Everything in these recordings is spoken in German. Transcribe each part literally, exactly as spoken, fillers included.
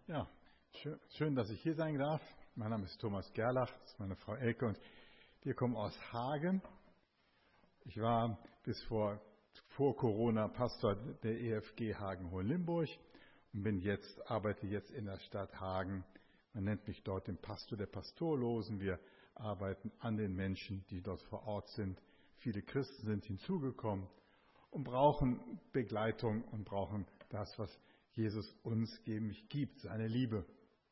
Ja, schön, schön, dass ich hier sein darf. Mein Name ist Thomas Gerlach, das ist meine Frau Elke und wir kommen aus Hagen. Ich war bis vor, vor Corona Pastor der E F G Hagen-Hohenlimburg und bin jetzt, arbeite jetzt in der Stadt Hagen. Man nennt mich dort den Pastor der Pastorlosen. Wir arbeiten an den Menschen, die dort vor Ort sind. Viele Christen sind hinzugekommen und brauchen Begleitung und brauchen das, was Jesus uns gibt, seine Liebe.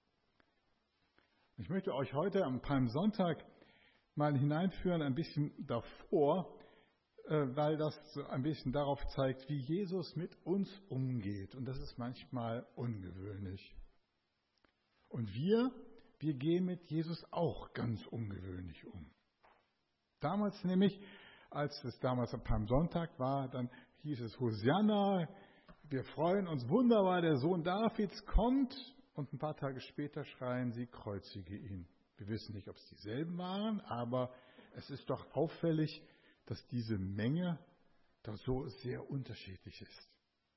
Ich möchte euch heute am Palmsonntag mal hineinführen, ein bisschen davor, weil das ein bisschen darauf zeigt, wie Jesus mit uns umgeht. Und das ist manchmal ungewöhnlich. Und wir, wir gehen mit Jesus auch ganz ungewöhnlich um. Damals nämlich, als es damals am Palmsonntag war, dann hieß es Hosianna, wir freuen uns wunderbar, der Sohn Davids kommt. Und ein paar Tage später schreien sie, kreuzige ihn. Wir wissen nicht, ob es dieselben waren, aber es ist doch auffällig, dass diese Menge doch so sehr unterschiedlich ist.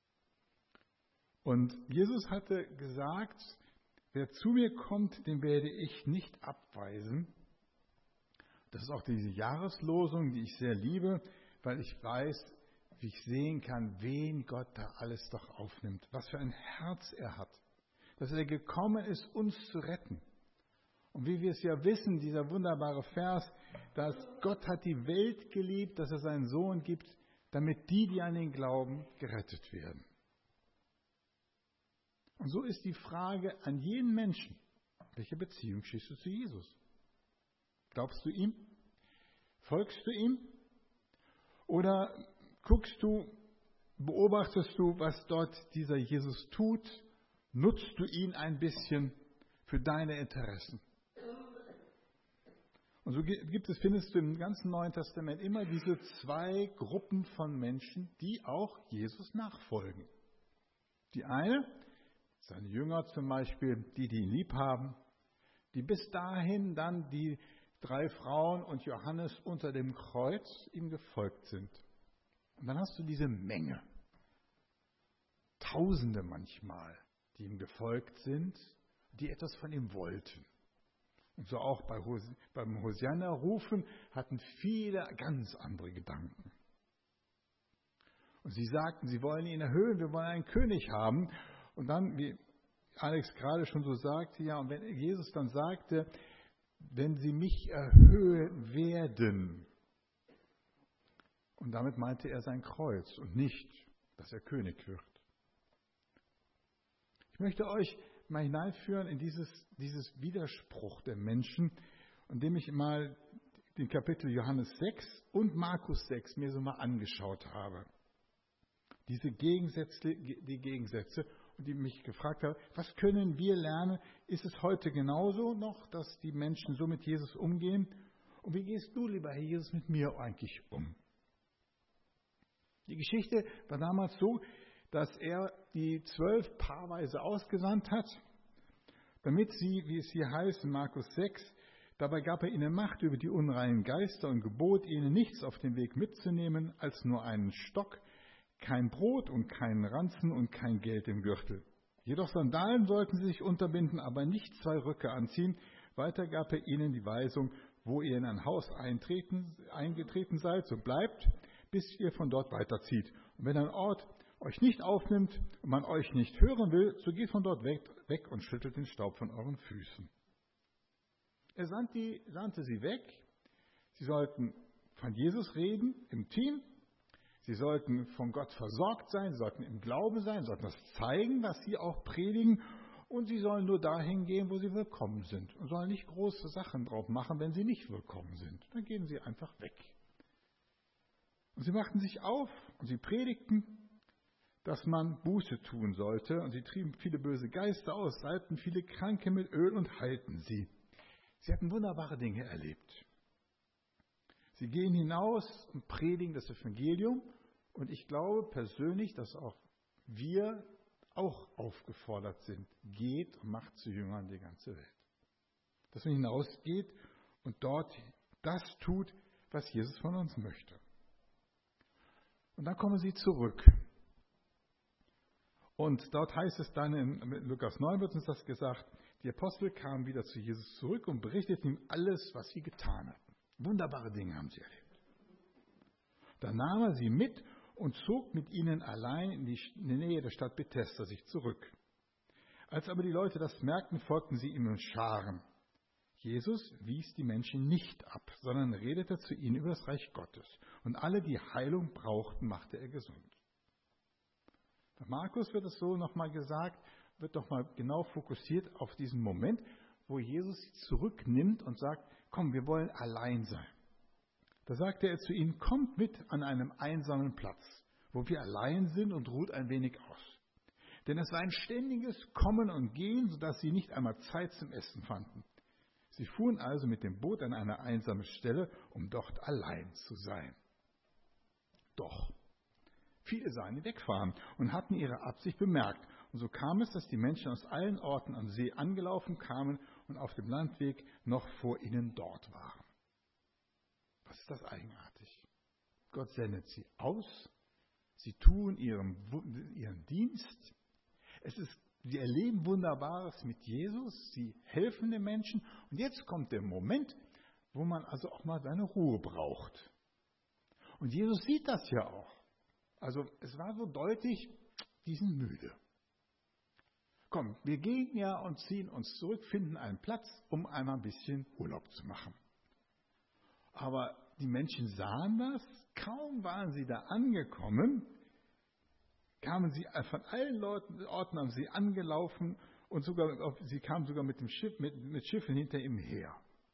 Und Jesus hatte gesagt, wer zu mir kommt, den werde ich nicht abweisen. Das ist auch diese Jahreslosung, die ich sehr liebe, weil ich weiß, wie ich sehen kann, wen Gott da alles doch aufnimmt, was für ein Herz er hat, dass er gekommen ist, uns zu retten. Und wie wir es ja wissen, dieser wunderbare Vers, dass Gott hat die Welt geliebt, dass er seinen Sohn gibt, damit die, die an ihn glauben, gerettet werden. Und so ist die Frage an jeden Menschen, welche Beziehung stehst du zu Jesus? Glaubst du ihm? Folgst du ihm? Oder guckst du, beobachtest du, was dort dieser Jesus tut? Nutzt du ihn ein bisschen für deine Interessen? Und so gibt es, findest du im ganzen Neuen Testament immer diese zwei Gruppen von Menschen, die auch Jesus nachfolgen. Die eine, seine Jünger zum Beispiel, die, die ihn lieb haben, die bis dahin dann die drei Frauen und Johannes unter dem Kreuz ihm gefolgt sind. Und dann hast du diese Menge, Tausende manchmal, die ihm gefolgt sind, die etwas von ihm wollten. Und so auch bei Hos- beim Hosianna-Rufen hatten viele ganz andere Gedanken. Und sie sagten, sie wollen ihn erhöhen, wir wollen einen König haben. Und dann, wie Alex gerade schon so sagte, ja, und wenn Jesus dann sagte, wenn sie mich erhöhen werden, und damit meinte er sein Kreuz und nicht, dass er König wird. Ich möchte euch mal hineinführen in dieses, dieses Widerspruch der Menschen, indem ich mal den Kapitel Johannes sechs und Markus sechs mir so mal angeschaut habe. Diese Gegensätze, die Gegensätze, und die mich gefragt haben, was können wir lernen? Ist es heute genauso noch, dass die Menschen so mit Jesus umgehen? Und wie gehst du, lieber Herr Jesus, mit mir eigentlich um? Die Geschichte war damals so, dass er die zwölf paarweise ausgesandt hat, damit sie, wie es hier heißt in Markus sechs, dabei gab er ihnen Macht über die unreinen Geister und gebot ihnen nichts auf den Weg mitzunehmen, als nur einen Stock, kein Brot und keinen Ranzen und kein Geld im Gürtel. Jedoch Sandalen sollten sie sich unterbinden, aber nicht zwei Röcke anziehen. Weiter gab er ihnen die Weisung, wo ihr in ein Haus eintreten, eingetreten seid, so bleibt, bis ihr von dort weiterzieht. Und wenn ein Ort euch nicht aufnimmt und man euch nicht hören will, so geht von dort weg, weg und schüttelt den Staub von euren Füßen. Er sandte, die, sandte sie weg. Sie sollten von Jesus reden im Team. Sie sollten von Gott versorgt sein, sie sollten im Glauben sein, sie sollten das zeigen, was sie auch predigen. Und sie sollen nur dahin gehen, wo sie willkommen sind. Und sollen nicht große Sachen drauf machen, wenn sie nicht willkommen sind. Dann gehen sie einfach weg. Und sie machten sich auf und sie predigten, dass man Buße tun sollte. Und sie trieben viele böse Geister aus, salbten viele Kranke mit Öl und heilten sie. Sie hatten wunderbare Dinge erlebt. Sie gehen hinaus und predigen das Evangelium. Und ich glaube persönlich, dass auch wir auch aufgefordert sind. Geht und macht zu Jüngern die ganze Welt. Dass man hinausgeht und dort das tut, was Jesus von uns möchte. Und dann kommen sie zurück. Und dort heißt es dann, in Lukas neun wird uns das gesagt, die Apostel kamen wieder zu Jesus zurück und berichteten ihm alles, was sie getan hatten. Wunderbare Dinge haben sie erlebt. Dann nahm er sie mit und zog mit ihnen allein in die Nähe der Stadt Bethesda sich zurück. Als aber die Leute das merkten, folgten sie ihm in Scharen. Jesus wies die Menschen nicht ab, sondern redete zu ihnen über das Reich Gottes. Und alle, die Heilung brauchten, machte er gesund. Bei Markus wird es so nochmal gesagt, wird nochmal genau fokussiert auf diesen Moment, wo Jesus sie zurücknimmt und sagt, komm, wir wollen allein sein. Da sagte er zu ihnen, kommt mit an einem einsamen Platz, wo wir allein sind und ruht ein wenig aus. Denn es war ein ständiges Kommen und Gehen, sodass sie nicht einmal Zeit zum Essen fanden. Sie fuhren also mit dem Boot an eine einsame Stelle, um dort allein zu sein. Doch viele sahen ihn wegfahren und hatten ihre Absicht bemerkt. Und so kam es, dass die Menschen aus allen Orten am See angelaufen kamen und auf dem Landweg noch vor ihnen dort waren. Was ist das eigenartig? Gott sendet sie aus, sie tun ihren, ihren Dienst, es ist, sie erleben Wunderbares mit Jesus, sie helfen den Menschen und jetzt kommt der Moment, wo man also auch mal seine Ruhe braucht. Und Jesus sieht das ja auch. Also es war so deutlich, die sind müde. Komm, wir gehen ja und ziehen uns zurück, finden einen Platz, um einmal ein bisschen Urlaub zu machen. Aber die Menschen sahen das, kaum waren sie da angekommen, kamen sie von allen Leuten, Orten an sie angelaufen und sogar, sie kamen sogar mit dem Schiff, mit, mit Schiffen hinter ihm her.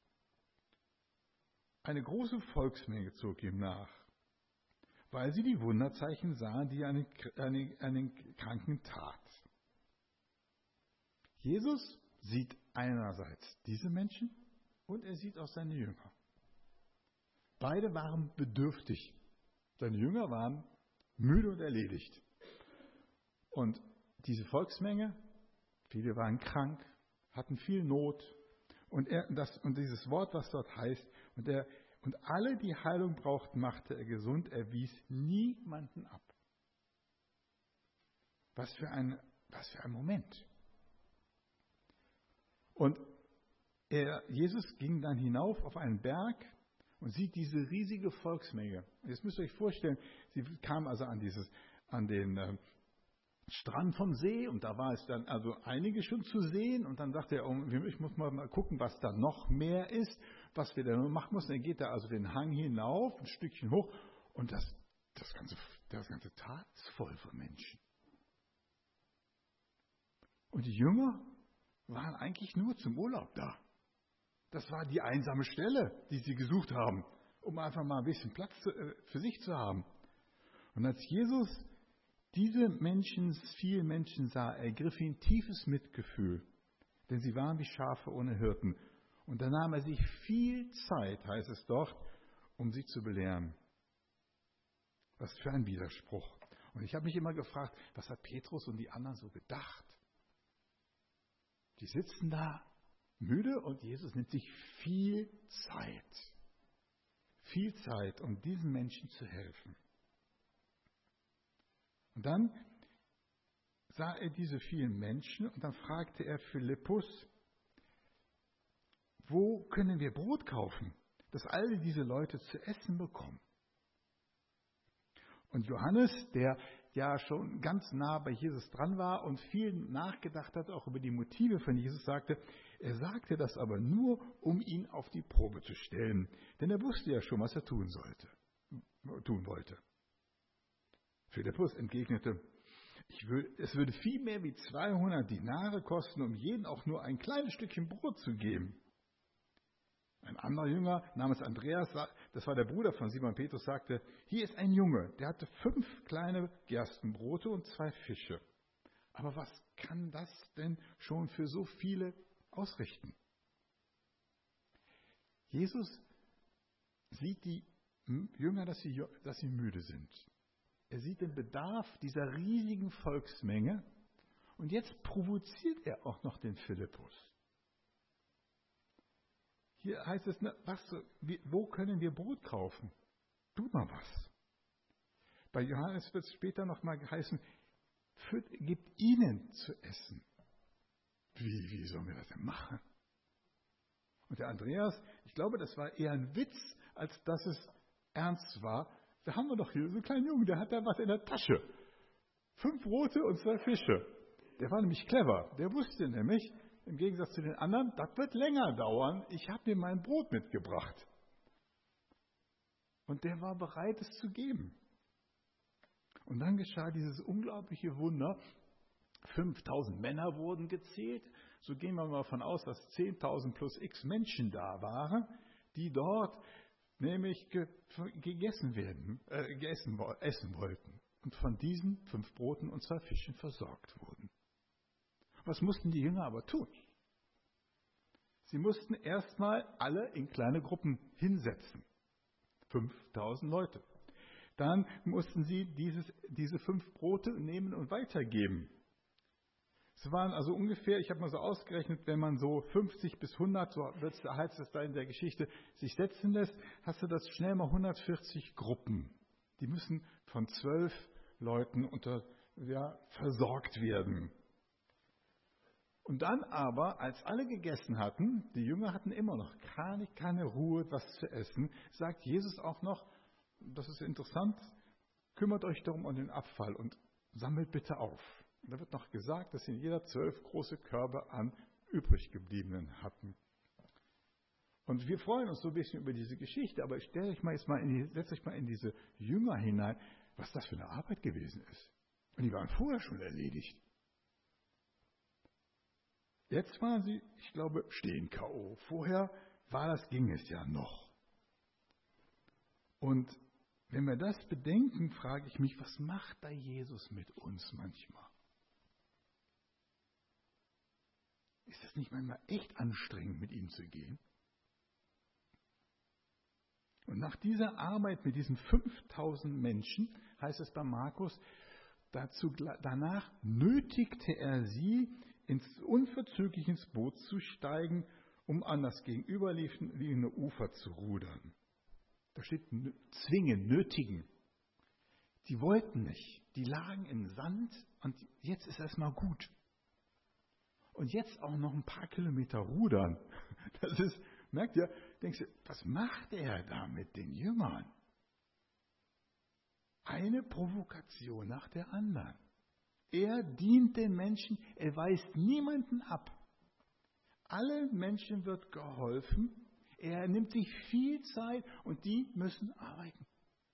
Eine große Volksmenge zog ihm nach, weil sie die Wunderzeichen sahen, die er an den, an den, an den Kranken tat. Jesus sieht einerseits diese Menschen und er sieht auch seine Jünger. Beide waren bedürftig. Seine Jünger waren müde und erledigt. Und diese Volksmenge, viele waren krank, hatten viel Not. Und, er, das, und dieses Wort, was dort heißt, und, er, und alle, die Heilung brauchten, machte er gesund, er wies niemanden ab. Was für ein, was für ein Moment. Und er, Jesus ging dann hinauf auf einen Berg und sieht diese riesige Volksmenge. Jetzt müsst ihr euch vorstellen, sie kam also an, dieses, an den äh, Strand vom See und da war es dann also einige schon zu sehen und dann sagte er, oh, ich muss mal gucken, was da noch mehr ist, was wir da noch machen müssen. Er geht da also den Hang hinauf, ein Stückchen hoch und das, das, ganze, das ganze Tal ist voll von Menschen. Und die Jünger waren eigentlich nur zum Urlaub da. Das war die einsame Stelle, die sie gesucht haben, um einfach mal ein bisschen Platz für sich zu haben. Und als Jesus diese Menschen, viele Menschen sah, ergriff ihn tiefes Mitgefühl, denn sie waren wie Schafe ohne Hirten. Und da nahm er sich viel Zeit, heißt es dort, um sie zu belehren. Was für ein Widerspruch. Und ich habe mich immer gefragt, was hat Petrus und die anderen so gedacht? Die sitzen da müde und Jesus nimmt sich viel Zeit. Viel Zeit, um diesen Menschen zu helfen. Und dann sah er diese vielen Menschen und dann fragte er Philippus, wo können wir Brot kaufen, dass alle diese Leute zu essen bekommen? Und Johannes, der ja schon ganz nah bei Jesus dran war und viel nachgedacht hat, auch über die Motive von Jesus, sagte, er sagte das aber nur, um ihn auf die Probe zu stellen. Denn er wusste ja schon, was er tun sollte, tun wollte. Philippus entgegnete, ich will, es würde viel mehr wie zweihundert Dinare kosten, um jedem auch nur ein kleines Stückchen Brot zu geben. Ein anderer Jünger namens Andreas, das war der Bruder von Simon Petrus, sagte, hier ist ein Junge, der hatte fünf kleine Gerstenbrote und zwei Fische. Aber was kann das denn schon für so viele ausrichten? Jesus sieht die Jünger, dass sie, dass sie müde sind. Er sieht den Bedarf dieser riesigen Volksmenge und jetzt provoziert er auch noch den Philippus. Hier heißt es, was, wo können wir Brot kaufen? Tu mal was. Bei Johannes wird es später noch mal heißen, Führt, gibt ihnen zu essen. Wie, wie sollen wir das denn machen? Und der Andreas, ich glaube, das war eher ein Witz, als dass es ernst war. Da haben wir doch hier so einen kleinen Jungen, der hat da was in der Tasche. Fünf Brote und zwei Fische. Der war nämlich clever. Der wusste nämlich, im Gegensatz zu den anderen, das wird länger dauern. Ich habe mir mein Brot mitgebracht. Und der war bereit, es zu geben. Und dann geschah dieses unglaubliche Wunder. fünftausend Männer wurden gezählt. So gehen wir mal davon aus, dass zehntausend plus x Menschen da waren, die dort nämlich ge- gegessen werden, äh, gegessen, essen wollten. Und von diesen fünf Broten und zwei Fischen versorgt wurden. Was mussten die Jünger aber tun? Sie mussten erstmal alle in kleine Gruppen hinsetzen. fünftausend Leute. Dann mussten sie dieses, diese fünf Brote nehmen und weitergeben. Es waren also ungefähr, ich habe mal so ausgerechnet, wenn man so fünfzig bis hundert, so heißt es da in der Geschichte, sich setzen lässt, hast du das schnell mal hundertvierzig Gruppen. Die müssen von zwölf Leuten unter, ja, versorgt werden. Und dann aber, als alle gegessen hatten, die Jünger hatten immer noch keine, keine Ruhe, was zu essen, sagt Jesus auch noch, das ist interessant, kümmert euch darum um den Abfall und sammelt bitte auf. Und da wird noch gesagt, dass sie in jeder zwölf große Körbe an übrig gebliebenen hatten. Und wir freuen uns so ein bisschen über diese Geschichte, aber stell euch mal jetzt mal in die, setzt euch mal in diese Jünger hinein, was das für eine Arbeit gewesen ist. Und die waren vorher schon erledigt. Jetzt waren sie, ich glaube, stehen K O. Vorher war das, ging es ja noch. Und wenn wir das bedenken, frage ich mich, was macht da Jesus mit uns manchmal? Ist das nicht manchmal echt anstrengend, mit ihm zu gehen? Und nach dieser Arbeit mit diesen fünftausend Menschen, heißt es bei Markus, dazu, danach nötigte er sie, ins unverzüglich ins Boot zu steigen, um an das gegenüberliegende Ufer zu rudern. Da steht zwingen, nötigen. Die wollten nicht. Die lagen im Sand und jetzt ist erstmal gut. Und jetzt auch noch ein paar Kilometer rudern. Das ist, merkt ihr, denkst du, was macht er da mit den Jüngern? Eine Provokation nach der anderen. Er dient den Menschen, er weist niemanden ab. Allen Menschen wird geholfen, er nimmt sich viel Zeit und die müssen arbeiten.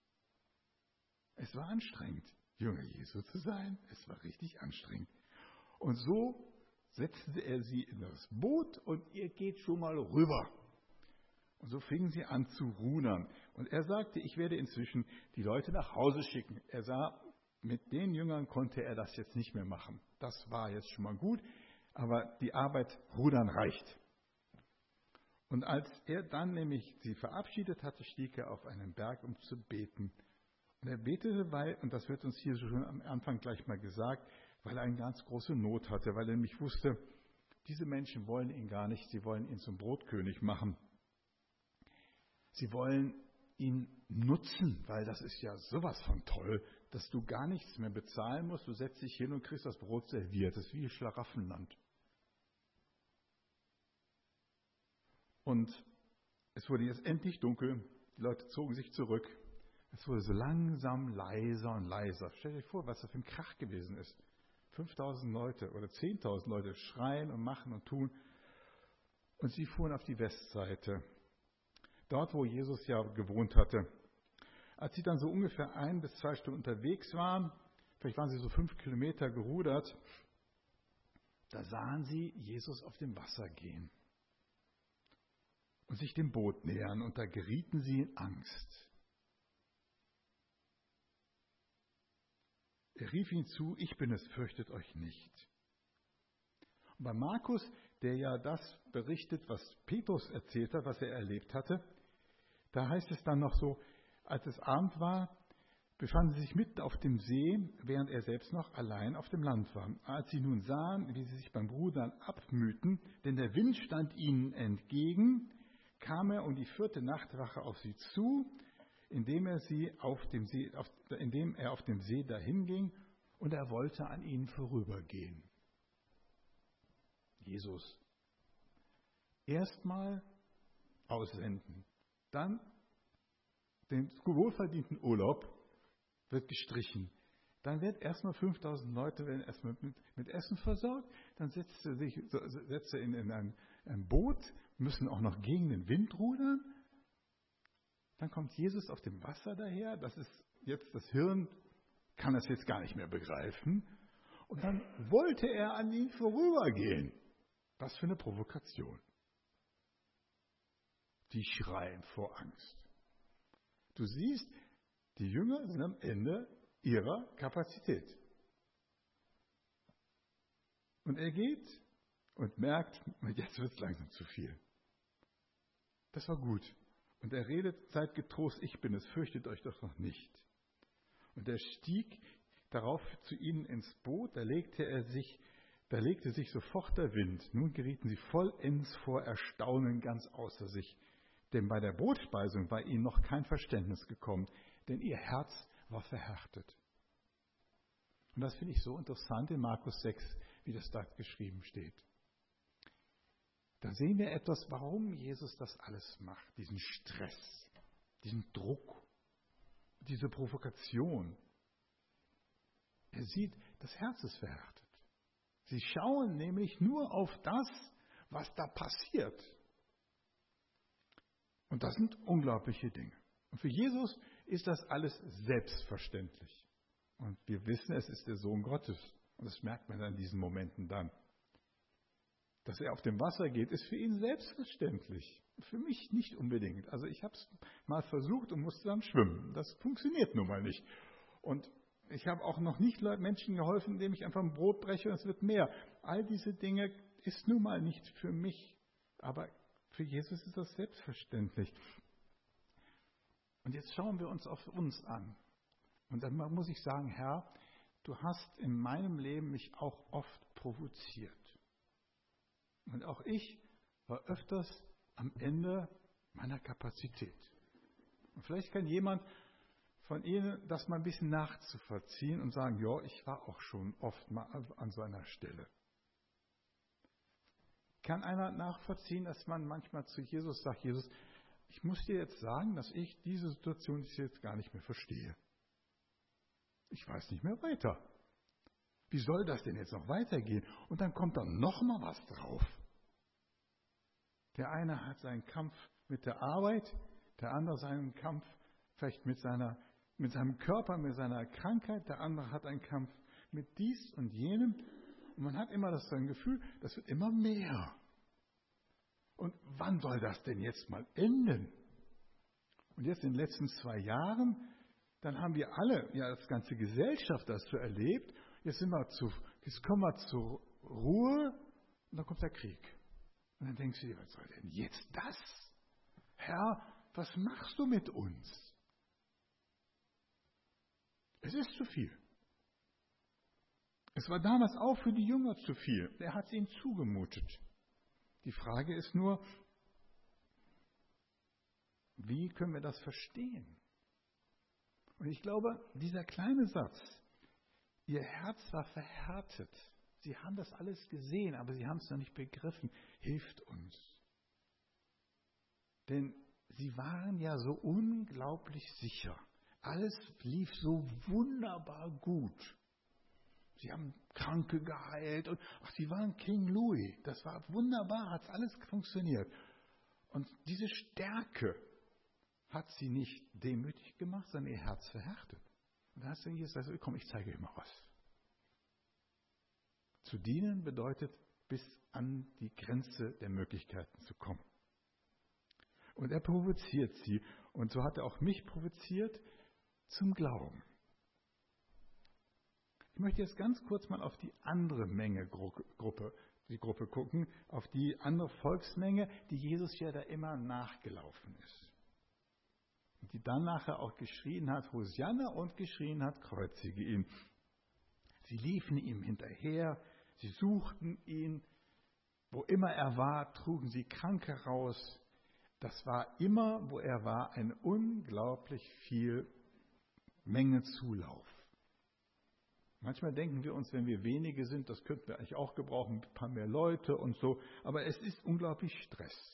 Es war anstrengend, Jünger Jesu zu sein, es war richtig anstrengend. Und so setzte er sie in das Boot und ihr geht schon mal rüber. Und so fingen sie an zu rudern. Und er sagte, ich werde inzwischen die Leute nach Hause schicken. Er sah, mit den Jüngern konnte er das jetzt nicht mehr machen. Das war jetzt schon mal gut, aber die Arbeit rudern reicht. Und als er dann nämlich sie verabschiedet hatte, stieg er auf einen Berg, um zu beten. Und er betete, weil, und das wird uns hier schon am Anfang gleich mal gesagt, weil er eine ganz große Not hatte, weil er nämlich wusste, diese Menschen wollen ihn gar nicht, sie wollen ihn zum Brotkönig machen. Sie wollen ihn nutzen, weil das ist ja sowas von toll, dass du gar nichts mehr bezahlen musst. Du setzt dich hin und kriegst das Brot serviert. Das ist wie Schlaraffenland. Und es wurde jetzt endlich dunkel. Die Leute zogen sich zurück. Es wurde so langsam leiser und leiser. Stell dir vor, was das für ein Krach gewesen ist. fünftausend Leute oder zehntausend Leute schreien und machen und tun. Und sie fuhren auf die Westseite. Dort, wo Jesus ja gewohnt hatte. Als sie dann so ungefähr ein bis zwei Stunden unterwegs waren, vielleicht waren sie so fünf Kilometer gerudert, da sahen sie Jesus auf dem Wasser gehen und sich dem Boot nähern und da gerieten sie in Angst. Er rief ihnen zu, ich bin es, fürchtet euch nicht. Und bei Markus, der ja das berichtet, was Petrus erzählt hat, was er erlebt hatte, da heißt es dann noch so, als es Abend war, befanden sie sich mitten auf dem See, während er selbst noch allein auf dem Land war. Als sie nun sahen, wie sie sich beim Rudern abmühten, denn der Wind stand ihnen entgegen, kam er um die vierte Nachtwache auf sie zu, indem er, sie auf dem See, auf, indem er auf dem See dahin ging und er wollte an ihnen vorübergehen. Jesus. Erstmal aussenden, dann den wohlverdienten Urlaub wird gestrichen. Dann wird erstmal fünftausend Leute werden erstmal mit, mit Essen versorgt. Dann setzt er sich setzt er in, in ein, ein Boot, müssen auch noch gegen den Wind rudern. Dann kommt Jesus auf dem Wasser daher. Das ist jetzt das Hirn, kann das jetzt gar nicht mehr begreifen. Und dann wollte er an ihn vorübergehen. Was für eine Provokation. Die schreien vor Angst. Du siehst, die Jünger sind am Ende ihrer Kapazität. Und er geht und merkt, jetzt wird es langsam zu viel. Das war gut. Und er redet, seid getrost, ich bin es, fürchtet euch doch noch nicht. Und er stieg darauf zu ihnen ins Boot, da legte er sich, da legte sich sofort der Wind. Nun gerieten sie vollends vor Erstaunen ganz außer sich. Denn bei der Brotspeisung war ihnen noch kein Verständnis gekommen, denn ihr Herz war verhärtet. Und das finde ich so interessant in Markus sechs, wie das da geschrieben steht. Da sehen wir etwas, warum Jesus das alles macht. Diesen Stress, diesen Druck, diese Provokation. Er sieht, das Herz ist verhärtet. Sie schauen nämlich nur auf das, was da passiert. Und das sind unglaubliche Dinge. Und für Jesus ist das alles selbstverständlich. Und wir wissen, es ist der Sohn Gottes. Und das merkt man in diesen Momenten dann. Dass er auf dem Wasser geht, ist für ihn selbstverständlich. Für mich nicht unbedingt. Also ich habe es mal versucht und musste dann schwimmen. Das funktioniert nun mal nicht. Und ich habe auch noch nicht Menschen geholfen, indem ich einfach ein Brot breche und es wird mehr. All diese Dinge ist nun mal nicht für mich. Aber für Jesus ist das selbstverständlich. Und jetzt schauen wir uns auf uns an. Und dann muss ich sagen, Herr, du hast in meinem Leben mich auch oft provoziert. Und auch ich war öfters am Ende meiner Kapazität. Und vielleicht kann jemand von Ihnen das mal ein bisschen nachzuvollziehen und sagen, ja, ich war auch schon oft mal an so einer Stelle. Kann einer nachvollziehen, dass man manchmal zu Jesus sagt, Jesus, ich muss dir jetzt sagen, dass ich diese Situation jetzt gar nicht mehr verstehe. Ich weiß nicht mehr weiter. Wie soll das denn jetzt noch weitergehen? Und dann kommt da noch mal was drauf. Der eine hat seinen Kampf mit der Arbeit, der andere seinen Kampf vielleicht mit seiner, mit seinem Körper, mit seiner Krankheit, der andere hat einen Kampf mit dies und jenem. Und man hat immer das Gefühl, das wird immer mehr. Und wann soll das denn jetzt mal enden? Und jetzt in den letzten zwei Jahren, dann haben wir alle, ja, das ganze Gesellschaft das so erlebt. Jetzt sind wir zu, jetzt kommen wir zur Ruhe und dann kommt der Krieg. Und dann denkst du dir, was soll denn jetzt das? Herr, was machst du mit uns? Es ist zu viel. Es war damals auch für die Jünger zu viel. Er hat es ihnen zugemutet. Die Frage ist nur, wie können wir das verstehen? Und ich glaube, dieser kleine Satz, ihr Herz war verhärtet. Sie haben das alles gesehen, aber sie haben es noch nicht begriffen, hilft uns. Denn sie waren ja so unglaublich sicher. Alles lief so wunderbar gut. Sie haben Kranke geheilt und ach, sie waren King Louis. Das war wunderbar, hat alles funktioniert. Und diese Stärke hat sie nicht demütig gemacht, sondern ihr Herz verhärtet. Und da hast du Jesus gesagt, komm, ich zeige dir mal was. Zu dienen bedeutet, bis an die Grenze der Möglichkeiten zu kommen. Und er provoziert sie. Und so hat er auch mich provoziert zum Glauben. Ich möchte jetzt ganz kurz mal auf die andere Menge Gruppe, die Gruppe gucken, auf die andere Volksmenge, die Jesus ja da immer nachgelaufen ist. Und die dann nachher auch geschrien hat, Hosianna, und geschrien hat, kreuzige ihn. Sie liefen ihm hinterher, sie suchten ihn, wo immer er war, trugen sie Kranke raus. Das war immer, wo er war, ein unglaublich viel Menge Zulauf. Manchmal denken wir uns, wenn wir wenige sind, das könnten wir eigentlich auch gebrauchen, ein paar mehr Leute und so. Aber es ist unglaublich Stress.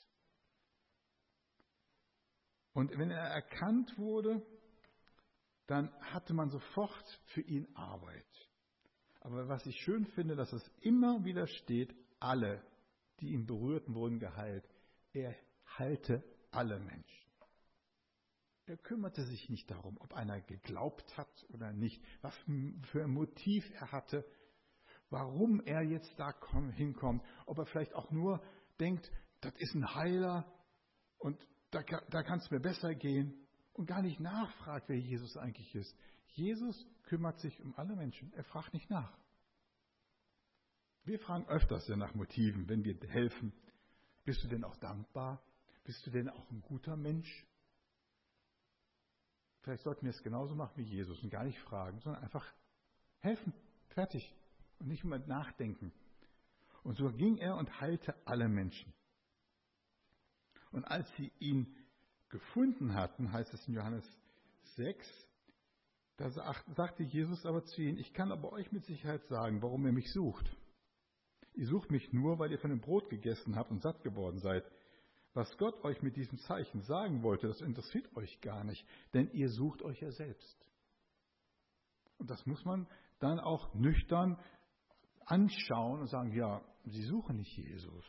Und wenn er erkannt wurde, dann hatte man sofort für ihn Arbeit. Aber was ich schön finde, dass es immer wieder steht, alle, die ihn berührten, wurden geheilt. Er heilte alle Menschen. Er kümmerte sich nicht darum, ob einer geglaubt hat oder nicht, was für ein Motiv er hatte, warum er jetzt da hinkommt, ob er vielleicht auch nur denkt, das ist ein Heiler und da, da kann es mir besser gehen und gar nicht nachfragt, wer Jesus eigentlich ist. Jesus kümmert sich um alle Menschen, er fragt nicht nach. Wir fragen öfters ja nach Motiven, wenn wir helfen. Bist du denn auch dankbar? Bist du denn auch ein guter Mensch? Vielleicht sollten wir es genauso machen wie Jesus und gar nicht fragen, sondern einfach helfen, fertig und nicht immer nachdenken. Und so ging er und heilte alle Menschen. Und als sie ihn gefunden hatten, heißt es in Johannes sechs, da sagte Jesus aber zu ihnen, ich kann aber euch mit Sicherheit sagen, warum ihr mich sucht. Ihr sucht mich nur, weil ihr von dem Brot gegessen habt und satt geworden seid. Was Gott euch mit diesem Zeichen sagen wollte, das interessiert euch gar nicht, denn ihr sucht euch ja selbst. Und das muss man dann auch nüchtern anschauen und sagen, ja, sie suchen nicht Jesus.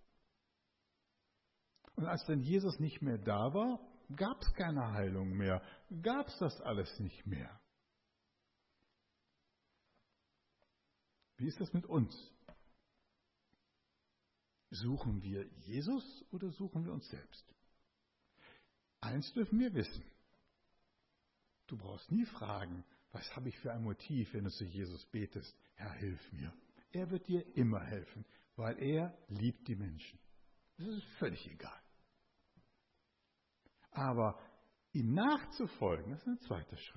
Und als dann Jesus nicht mehr da war, gab es keine Heilung mehr, gab es das alles nicht mehr. Wie ist das mit uns? Suchen wir Jesus oder suchen wir uns selbst? Eins dürfen wir wissen. Du brauchst nie fragen, was habe ich für ein Motiv, wenn du zu Jesus betest? Herr, hilf mir. Er wird dir immer helfen, weil er liebt die Menschen. Das ist völlig egal. Aber ihm nachzufolgen, das ist ein zweiter Schritt.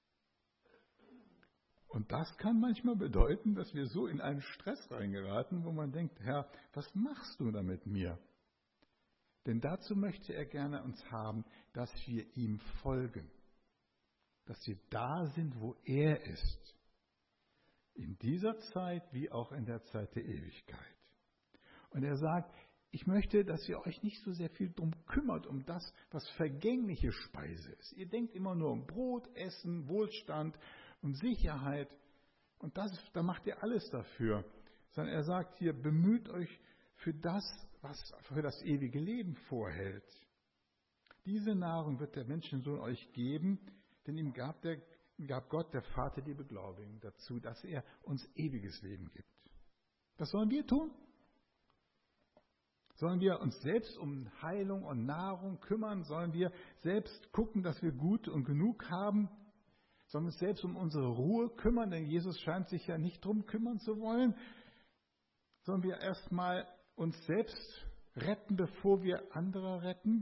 Und das kann manchmal bedeuten, dass wir so in einen Stress reingeraten, wo man denkt, Herr, was machst du da mit mir? Denn dazu möchte er gerne uns haben, dass wir ihm folgen. Dass wir da sind, wo er ist. In dieser Zeit wie auch in der Zeit der Ewigkeit. Und er sagt, ich möchte, dass ihr euch nicht so sehr viel darum kümmert, um das, was vergängliche Speise ist. Ihr denkt immer nur um Brot, Essen, Wohlstand, um Sicherheit. Und das, da macht ihr alles dafür. Sondern er sagt hier, bemüht euch für das, was für das ewige Leben vorhält. Diese Nahrung wird der Menschensohn euch geben, denn ihm gab, der, gab Gott, der Vater, die Beglaubigung dazu, dass er uns ewiges Leben gibt. Was sollen wir tun? Sollen wir uns selbst um Heilung und Nahrung kümmern? Sollen wir selbst gucken, dass wir gut und genug haben? Sollen wir uns selbst um unsere Ruhe kümmern? Denn Jesus scheint sich ja nicht drum kümmern zu wollen. Sollen wir erstmal uns selbst retten, bevor wir andere retten?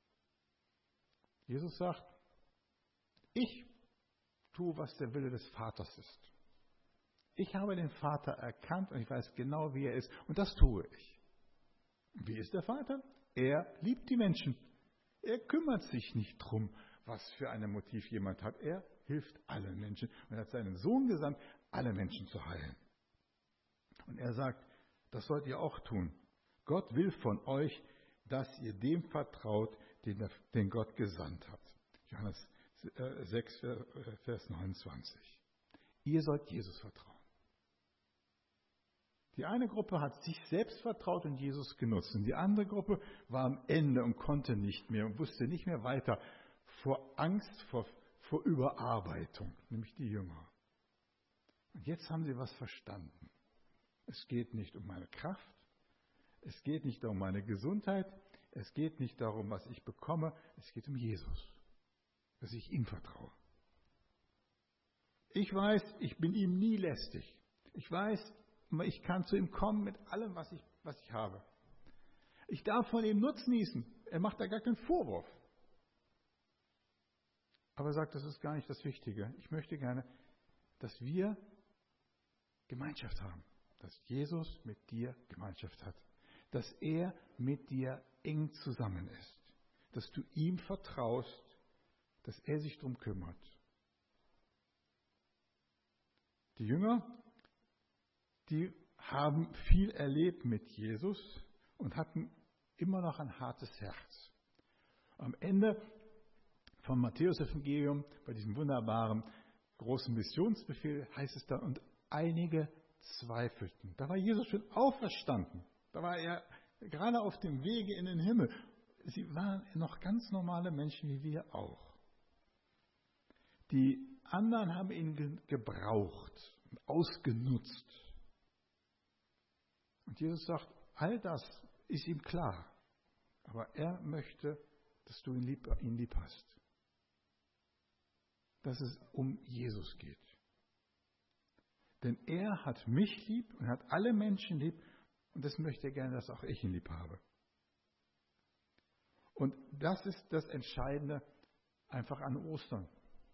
Jesus sagt, ich tue, was der Wille des Vaters ist. Ich habe den Vater erkannt und ich weiß genau, wie er ist. Und das tue ich. Wie ist der Vater? Er liebt die Menschen. Er kümmert sich nicht drum, was für ein Motiv jemand hat. Er hilft allen Menschen und hat seinen Sohn gesandt, alle Menschen zu heilen. Und er sagt, das sollt ihr auch tun. Gott will von euch, dass ihr dem vertraut, den, der, den Gott gesandt hat. Johannes sechs, Vers neunundzwanzig. Ihr sollt Jesus vertrauen. Die eine Gruppe hat sich selbst vertraut und Jesus genutzt. Und die andere Gruppe war am Ende und konnte nicht mehr und wusste nicht mehr weiter vor Angst, vor, vor Überarbeitung, nämlich die Jünger. Und jetzt haben sie was verstanden. Es geht nicht um meine Kraft, es geht nicht um meine Gesundheit, es geht nicht darum, was ich bekomme, es geht um Jesus, dass ich ihm vertraue. Ich weiß, ich bin ihm nie lästig. Ich weiß, ich kann zu ihm kommen mit allem, was ich, was ich habe. Ich darf von ihm Nutzen genießen. Er macht da gar keinen Vorwurf. Aber er sagt, das ist gar nicht das Wichtige. Ich möchte gerne, dass wir Gemeinschaft haben. Dass Jesus mit dir Gemeinschaft hat. Dass er mit dir eng zusammen ist. Dass du ihm vertraust, dass er sich darum kümmert. Die Jünger, die haben viel erlebt mit Jesus und hatten immer noch ein hartes Herz. Am Ende vom Matthäus-Evangelium, bei diesem wunderbaren großen Missionsbefehl, heißt es dann, und einige zweifelten. Da war Jesus schon auferstanden. Da war er gerade auf dem Wege in den Himmel. Sie waren noch ganz normale Menschen wie wir auch. Die anderen haben ihn gebraucht, ausgenutzt. Und Jesus sagt, all das ist ihm klar. Aber er möchte, dass du ihn lieb, ihn lieb hast. Dass es um Jesus geht. Denn er hat mich lieb und hat alle Menschen lieb. Und das möchte er gerne, dass auch ich ihn lieb habe. Und das ist das Entscheidende einfach an Ostern.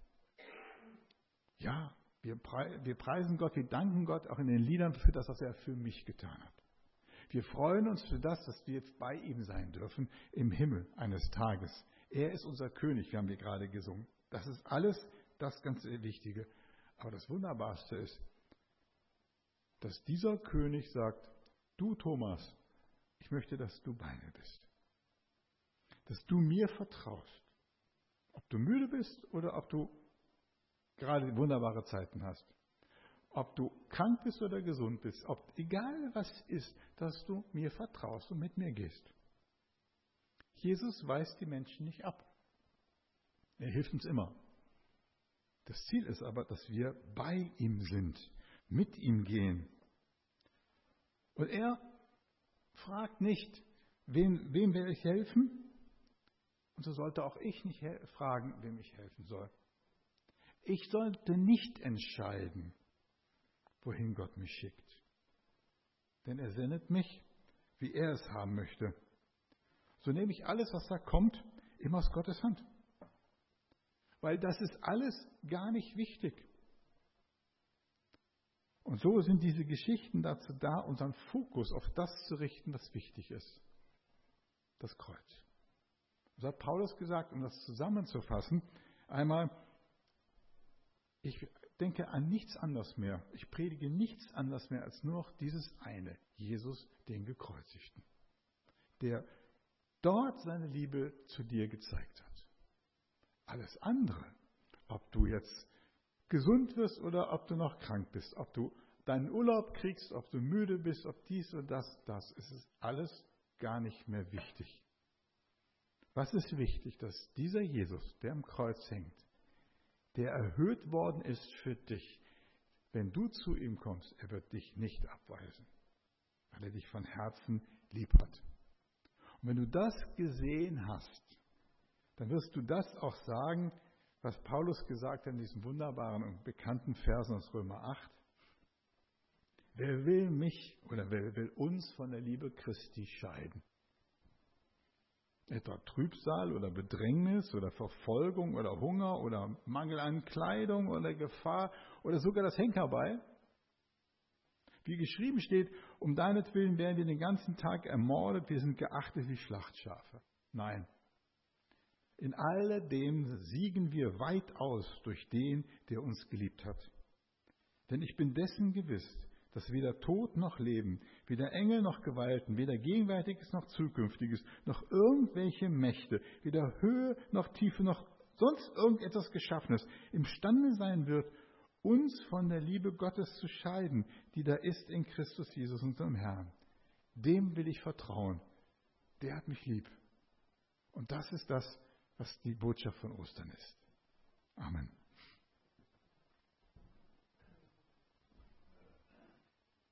Ja, wir preisen Gott, wir danken Gott auch in den Liedern für das, was er für mich getan hat. Wir freuen uns für das, dass wir jetzt bei ihm sein dürfen im Himmel eines Tages. Er ist unser König, wir haben wir gerade gesungen. Das ist alles das ganz Wichtige. Aber das Wunderbarste ist, dass dieser König sagt, du Thomas, ich möchte, dass du bei mir bist. Dass du mir vertraust. Ob du müde bist oder ob du gerade wunderbare Zeiten hast. Ob du krank bist oder gesund bist. Ob, egal was ist, dass du mir vertraust und mit mir gehst. Jesus weist die Menschen nicht ab. Er hilft uns immer. Das Ziel ist aber, dass wir bei ihm sind, mit ihm gehen. Und er fragt nicht, wem, wem will ich helfen? Und so sollte auch ich nicht fragen, wem ich helfen soll. Ich sollte nicht entscheiden, wohin Gott mich schickt. Denn er sendet mich, wie er es haben möchte. So nehme ich alles, was da kommt, immer aus Gottes Hand. Weil das ist alles gar nicht wichtig. Und so sind diese Geschichten dazu da, unseren Fokus auf das zu richten, was wichtig ist. Das Kreuz. So hat Paulus gesagt, um das zusammenzufassen, einmal, ich denke an nichts anderes mehr. Ich predige nichts anderes mehr als nur noch dieses eine, Jesus, den Gekreuzigten, der dort seine Liebe zu dir gezeigt hat. Alles andere, ob du jetzt gesund wirst oder ob du noch krank bist, ob du deinen Urlaub kriegst, ob du müde bist, ob dies oder das, das ist es alles gar nicht mehr wichtig. Was ist wichtig? Dass dieser Jesus, der am Kreuz hängt, der erhöht worden ist für dich, wenn du zu ihm kommst, er wird dich nicht abweisen, weil er dich von Herzen lieb hat. Und wenn du das gesehen hast, dann wirst du das auch sagen, was Paulus gesagt hat in diesen wunderbaren und bekannten Versen aus Römer acht. Wer will mich oder wer will uns von der Liebe Christi scheiden? Etwa Trübsal oder Bedrängnis oder Verfolgung oder Hunger oder Mangel an Kleidung oder Gefahr oder sogar das Henkerbeil? Wie geschrieben steht, um deinetwillen werden wir den ganzen Tag ermordet, wir sind geachtet wie Schlachtschafe. Nein. In alledem siegen wir weitaus durch den, der uns geliebt hat. Denn ich bin dessen gewiss, dass weder Tod noch Leben, weder Engel noch Gewalten, weder Gegenwärtiges noch Zukünftiges, noch irgendwelche Mächte, weder Höhe noch Tiefe noch sonst irgendetwas Geschaffenes imstande sein wird, uns von der Liebe Gottes zu scheiden, die da ist in Christus Jesus, unserem Herrn. Dem will ich vertrauen. Der hat mich lieb. Und das ist das, was die Botschaft von Ostern ist. Amen.